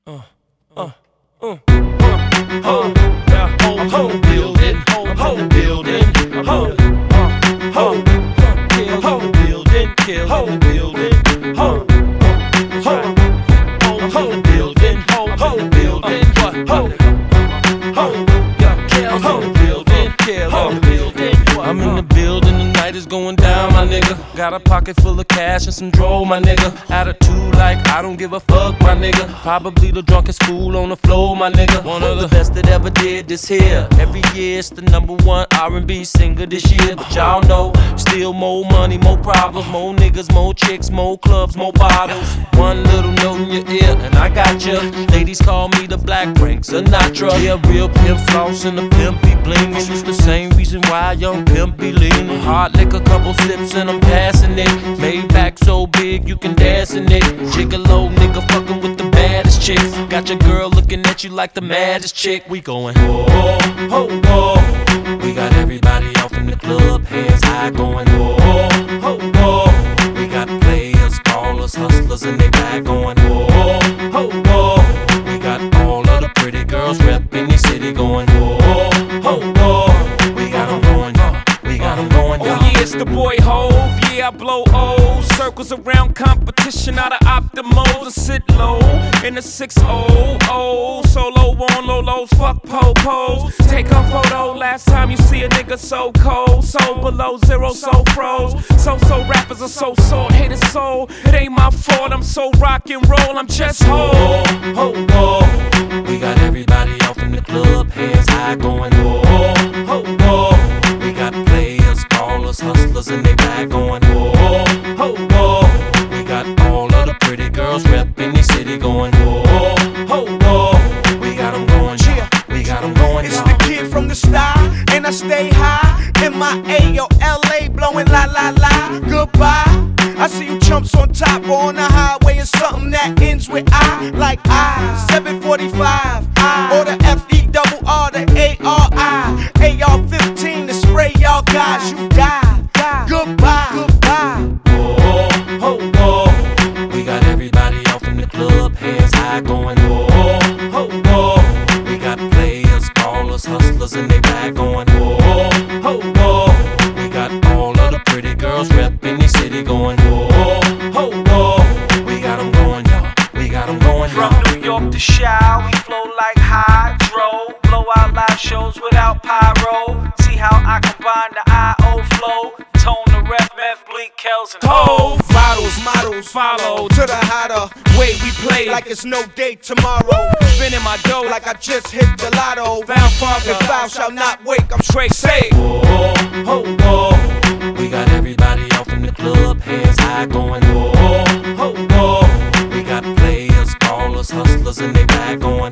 Whole building, whole building, whole building, kill the building, whole building, whole building, kill the building. I'm in the building, the night is going down, my nigga. Got a pocket full of cash and some dro, my nigga. Attitude like I don't give a fuck, my nigga. Probably the drunkest fool on the floor, my nigga. One of the best that ever did this here. Every year it's the #1 R&B singer this year. But y'all know, still more money, more problems, more niggas, more chicks, more clubs, more bottles. One little note in your ear and I got ya. Ladies call me the Black Frank Sinatra. Yeah, real pimp floss and the pimp be blingin'. It's the same reason why young pimp be leanin'. Hard lick a couple sips and I'm passing it. Made back so big you can dance in it. Gigolo nigga fucking with the baddest chicks. Got your girl looking at you like the maddest chick. We going whoa, whoa, whoa. We got everybody off in the club, hands high going whoa, whoa, whoa. We got players, ballers, hustlers and they ride going whoa, whoa, whoa. We got all of the pretty girls reppin' the city going whoa, whoa, whoa. We got them going, we got them going. Oh yeah, it's the boy Hove, yeah I blow O's. Circles around competition out of optimals and sit low in the 600. Solo on low lows, fuck po-pos. Take a photo, last time you see a nigga so cold. So below zero, so froze. So rappers are so salt, hate it so. It ain't my fault, I'm so rock and roll, I'm just Hove. We got everybody off in the club, hands high going whoa, whoa, whoa. We got players, ballers, hustlers and they ride going whoa, whoa, whoa. We got all of the pretty girls reppin' the city going whoa, whoa, whoa. We got them going, yeah, we got them going. It's the kid from the star, and I stay high. MIA or LA blowing la la la. Goodbye. I see you chumps on top or on the highway and something that ends with I, like I. 745, or the FERR, the ARI, AR-15 to spray y'all guys. You die. Goodbye. Whoa, whoa, whoa. We got everybody off in the club, hands high going whoa, whoa, whoa. We got players, ballers, hustlers and they ride going whoa, whoa, whoa. We got all of the pretty girls reppin' the city going whoa, whoa, whoa. We got them going, y'all. We got them going, y'all. From New York to Chi, we flow like hydro. Blow out live shows without pyro. See how I combine the I.O. flow. Tone the ref, meth, bleak, Kells and Hove. Bottles, models, follow to the hotter way we play like it's no day tomorrow. Spinning my dough like I just hit the lotto. Bound father, If thou shalt not wake, I'm straight safe. Whoa, whoa, whoa. We got everybody off in the club, hands high going whoa, whoa, whoa. We got players, ballers, hustlers and they ride going